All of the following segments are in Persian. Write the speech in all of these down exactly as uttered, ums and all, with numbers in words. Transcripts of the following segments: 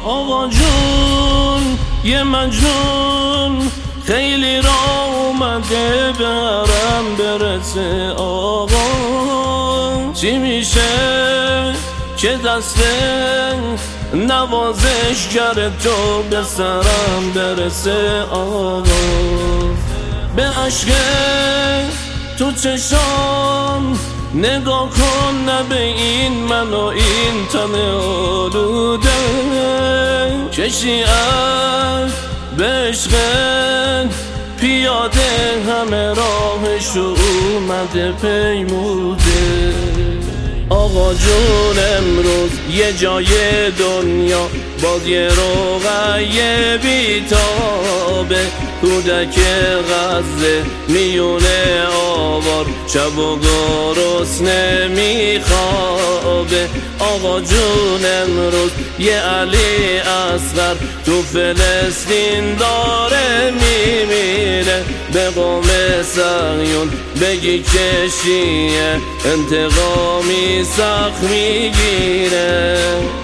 آقا جون یه مجنون خیلی را اومده برم برسه آقا، چی میشه که دست نوازشگر تو به سرم برسه آقا. به عشق تو چشام نگاه کن، نه به این من و این تن آلوده، کشی از به عشقت پیاده همه راهش اومده پیموده. آقا جون امروز یه جای دنیا باز یه روغای بیتابه، کودک غزه میونه آوار شب و گرسنه میخوابه. آقا جون امروز یه علی اصغر تو فلسطین داره میمیره، به قوم صهیون بگی که شیعه انتقامی سخت میگیره.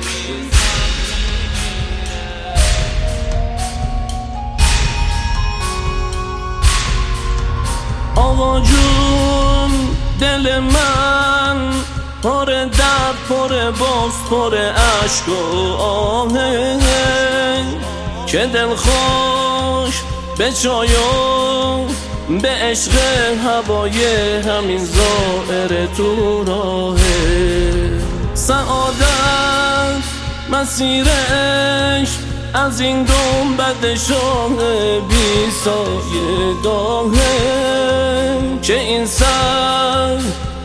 آقا جون دل من پر درد، پر بغض، پر عشق و آهنگ، که دل خوش به چای و به عشق هوای همین ظاهر تو راهه. سعادت مسیرش از این گنبد شاه بی سایه گاهه، که این سر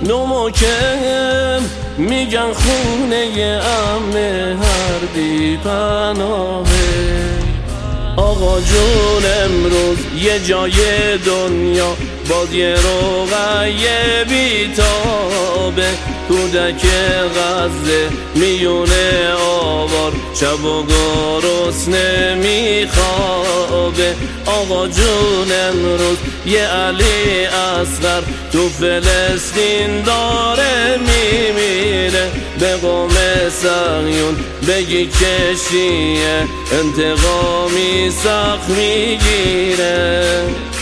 نموکم میگن خونه امه هر بی پناهه. آقا جون امروز یه جای دنیا باز یه روغای بیتابه، کودک غزه میونه آوار شب و گرسنه میخوابه. آقا جون امروز یه علی اصغر تو فلسطین داره میمیره، به قوم صهیون بگی که شیعه انتقامی سخت میگیره.